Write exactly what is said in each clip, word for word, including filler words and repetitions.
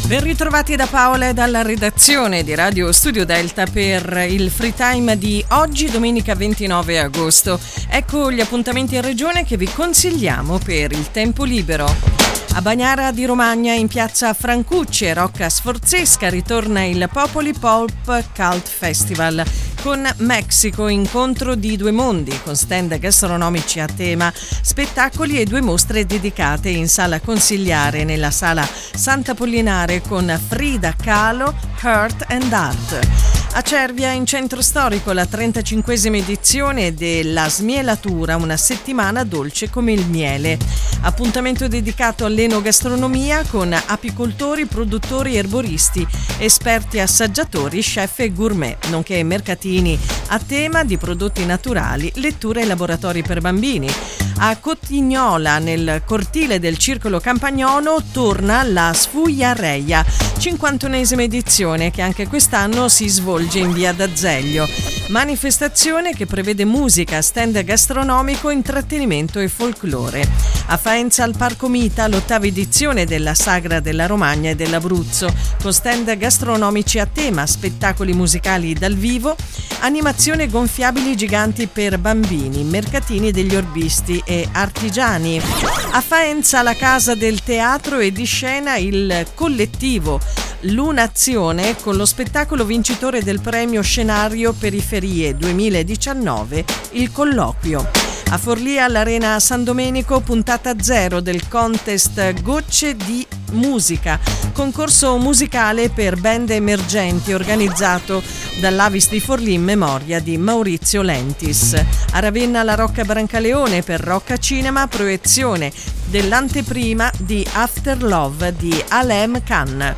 Ben ritrovati da Paola e dalla redazione di Radio Studio Delta per il free time di oggi, domenica ventinove agosto. Ecco gli appuntamenti in regione che vi consigliamo per il tempo libero. A Bagnara di Romagna, in piazza Francucci e Rocca Sforzesca, ritorna il Popoli Pop Cult Festival con Mexico, incontro di due mondi, con stand gastronomici a tema, spettacoli e due mostre dedicate in sala consigliare nella sala Sant'Apollinare con Frida Kahlo, Heart and Art. A Cervia, in centro storico, la trentacinquesima edizione della Smielatura, una settimana dolce come il miele. Appuntamento dedicato all'enogastronomia con apicoltori, produttori, erboristi, esperti assaggiatori, chef e gourmet, nonché mercatini a tema di prodotti naturali, letture e laboratori per bambini. A Cotignola, nel cortile del Circolo Campagnolo, torna la Sfugliareia, cinquantunesima edizione che anche quest'anno si svolge in via d'Azeglio. Manifestazione che prevede musica, stand gastronomico, intrattenimento e folklore. A Faenza al Parco Mita, l'ottava edizione della Sagra della Romagna e dell'Abruzzo, con stand gastronomici a tema, spettacoli musicali dal vivo, animazione gonfiabili giganti per bambini, mercatini degli orbisti e artigiani. A Faenza, la Casa del Teatro e di Scena, il collettivo Lunazione, con lo spettacolo vincitore del premio Scenario Periferie duemiladiciannove, il colloquio. A Forlì, all'Arena San Domenico, puntata zero del contest Gocce di Musica, concorso musicale per band emergenti organizzato dall'Avis di Forlì in memoria di Maurizio Lentis. A Ravenna, la Rocca Brancaleone, per Rocca Cinema, proiezione dell'anteprima di After Love di Alem Khan.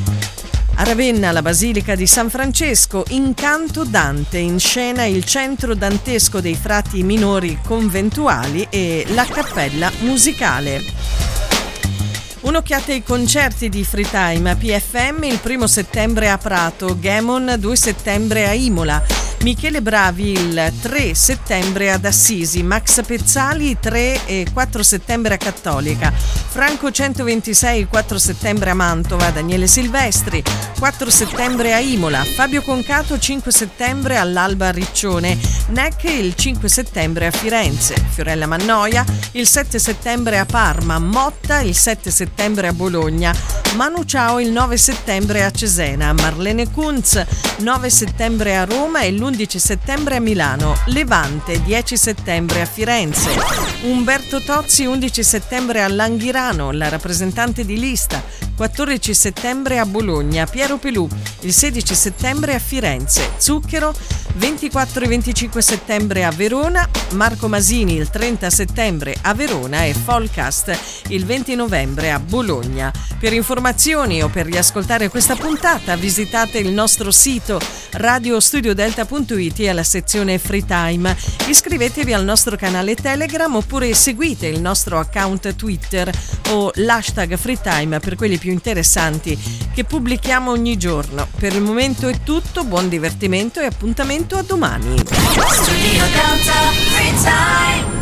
A Ravenna, la Basilica di San Francesco, Incanto Dante, in scena il centro dantesco dei frati minori conventuali e la cappella musicale. Un'occhiata ai concerti di Free Time. A P F M il primo settembre a Prato, Gamon due settembre a Imola, Michele Bravi il tre settembre ad Assisi, Max Pezzali tre e quattro settembre a Cattolica, Franco centoventisei il quattro settembre a Mantova, Daniele Silvestri quattro settembre a Imola, Fabio Concato cinque settembre all'Alba a Riccione, Neck il cinque settembre a Firenze, Fiorella Mannoia il sette settembre a Parma, Motta il sette settembre a Bologna, Manu Ciao il nove settembre a Cesena, Marlene Kunz nove settembre a Roma e l'undici settembre a Milano, Levante dieci settembre a Firenze, Umberto Tozzi undici settembre a Langhirano, la rappresentante di lista, quattordici settembre a Bologna, Piero Pelù il sedici settembre a Firenze, Zucchero ventiquattro e venticinque settembre a Verona, Marco Masini il trenta settembre a Verona e Folcast il venti novembre a Bologna. Per informazioni o per riascoltare questa puntata visitate il nostro sito radio studio delta punto it e alla sezione Free Time. Iscrivetevi al nostro canale Telegram oppure seguite il nostro account Twitter o l'hashtag Free Time per quelli più interessanti che pubblichiamo ogni giorno. Per il momento è tutto, buon divertimento e appuntamento a domani. Studio Delta Free Time.